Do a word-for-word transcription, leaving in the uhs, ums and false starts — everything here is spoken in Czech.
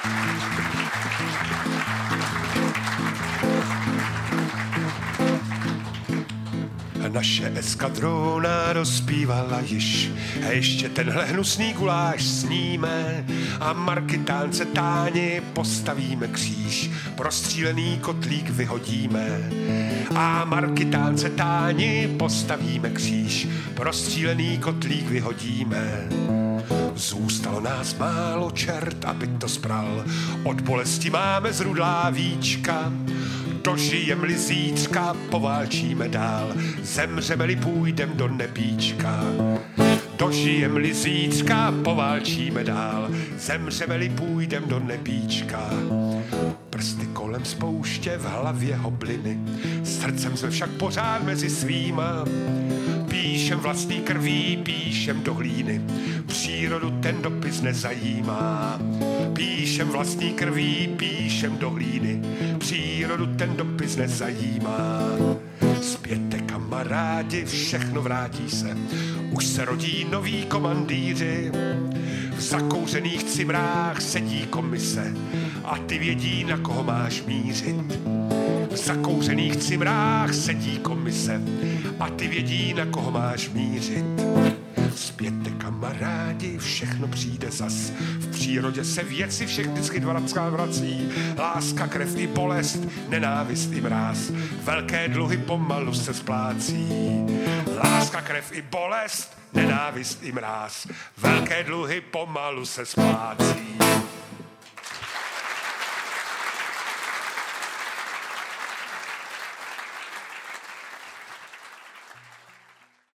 Naše eskadrona rozpívala již, a ještě tenhle hnusný guláš sníme a markitánce táni postavíme kříž, prostřílený kotlík vyhodíme. A markitánce táni postavíme kříž, prostřílený kotlík vyhodíme. Zůstalo nás málo, čert, aby to spral, od bolesti máme zrudlá víčka. Dožijem-li zítřka, poválčíme dál, zemřeme-li půjdem do nebíčka. Dožijem-li zítřka, poválčíme dál, zemřeme-li půjdem do nebíčka. Prsty kolem spouště, v hlavě hobliny, srdcem jsme však pořád mezi svýma. Píšem vlastní krví, píšem do hlíny, přírodu ten dopis nezajímá. Píšem vlastní krví, píšem do hlíny, přírodu ten dopis nezajímá. Zpěte kamarádi, všechno vrátí se, už se rodí noví komandýři. V zakouřených cimrách sedí komise a ty vědí, na koho máš mířit. V zakouřených cimrách sedí komise a ty vědí, na koho máš mířit. Zpěte kamarádi, všechno přijde zas, v přírodě se věci všech vždycky dvakrát vrací. Láska, krev i bolest, nenávist i mráz, velké dluhy pomalu se splácí. Láska, krev i bolest, nenávist i mráz, velké dluhy pomalu se splácí.